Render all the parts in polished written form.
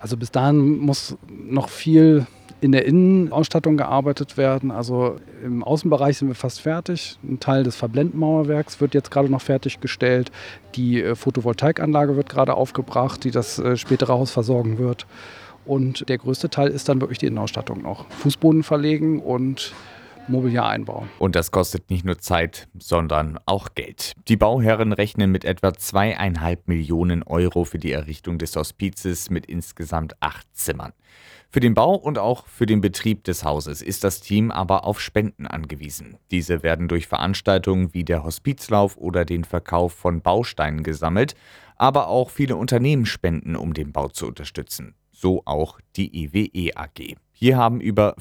Also bis dahin muss noch viel in der Innenausstattung gearbeitet werden. Also im Außenbereich sind wir fast fertig. Ein Teil des Verblendmauerwerks wird jetzt gerade noch fertiggestellt. Die Photovoltaikanlage wird gerade aufgebracht, die das spätere Haus versorgen wird. Und der größte Teil ist dann wirklich die Innenausstattung noch. Fußboden verlegen und Mobiliar einbauen. Und das kostet nicht nur Zeit, sondern auch Geld. Die Bauherren rechnen mit etwa 2,5 Millionen Euro für die Errichtung des Hospizes mit insgesamt 8 Zimmern. Für den Bau und auch für den Betrieb des Hauses ist das Team aber auf Spenden angewiesen. Diese werden durch Veranstaltungen wie der Hospizlauf oder den Verkauf von Bausteinen gesammelt, aber auch viele Unternehmen spenden, um den Bau zu unterstützen. So auch die EWE AG. Hier haben über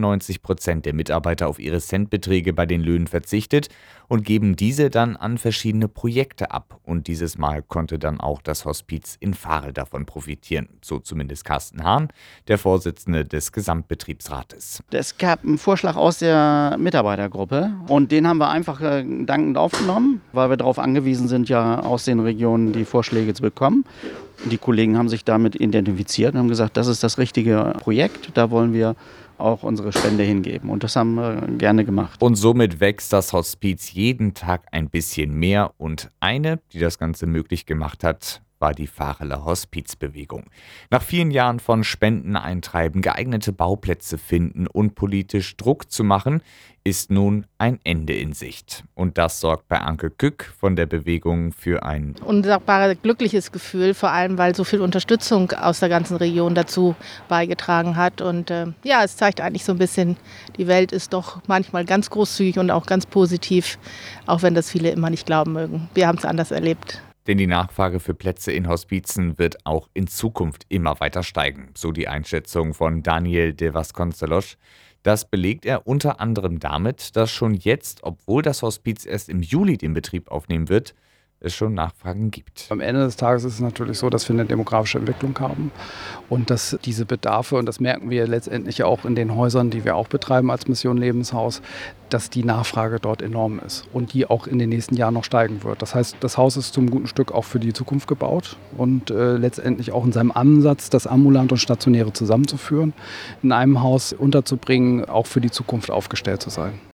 94% der Mitarbeiter auf ihre Centbeträge bei den Löhnen verzichtet und geben diese dann an verschiedene Projekte ab. Und dieses Mal konnte dann auch das Hospiz in Varel davon profitieren. So zumindest Carsten Hahn, der Vorsitzende des Gesamtbetriebsrates. Es gab einen Vorschlag aus der Mitarbeitergruppe und den haben wir einfach dankend aufgenommen, weil wir darauf angewiesen sind, ja aus den Regionen die Vorschläge zu bekommen. Die Kollegen haben sich damit identifiziert und haben gesagt, das ist das richtige Projekt, da wollen wir auch unsere Spende hingeben. Und das haben wir gerne gemacht. Und somit wächst das Hospiz jeden Tag ein bisschen mehr. Und eine, die das Ganze möglich gemacht hat, war die Vareler Hospizbewegung. Nach vielen Jahren von Spenden eintreiben, geeignete Bauplätze finden und politisch Druck zu machen, ist nun ein Ende in Sicht. Und das sorgt bei Anke Kück von der Bewegung für ein unsagbares, glückliches Gefühl, vor allem, weil so viel Unterstützung aus der ganzen Region dazu beigetragen hat. Und es zeigt eigentlich so ein bisschen, die Welt ist doch manchmal ganz großzügig und auch ganz positiv, auch wenn das viele immer nicht glauben mögen. Wir haben es anders erlebt. Denn die Nachfrage für Plätze in Hospizen wird auch in Zukunft immer weiter steigen, so die Einschätzung von Daniel de Vasconcelos. Das belegt er unter anderem damit, dass schon jetzt, obwohl das Hospiz erst im Juli den Betrieb aufnehmen wird, es schon Nachfragen gibt. Am Ende des Tages ist es natürlich so, dass wir eine demografische Entwicklung haben und dass diese Bedarfe, und das merken wir letztendlich auch in den Häusern, die wir auch betreiben als Mission Lebenshaus, dass die Nachfrage dort enorm ist und die auch in den nächsten Jahren noch steigen wird. Das heißt, das Haus ist zum guten Stück auch für die Zukunft gebaut und letztendlich auch in seinem Ansatz, das Ambulant und Stationäre zusammenzuführen, in einem Haus unterzubringen, auch für die Zukunft aufgestellt zu sein.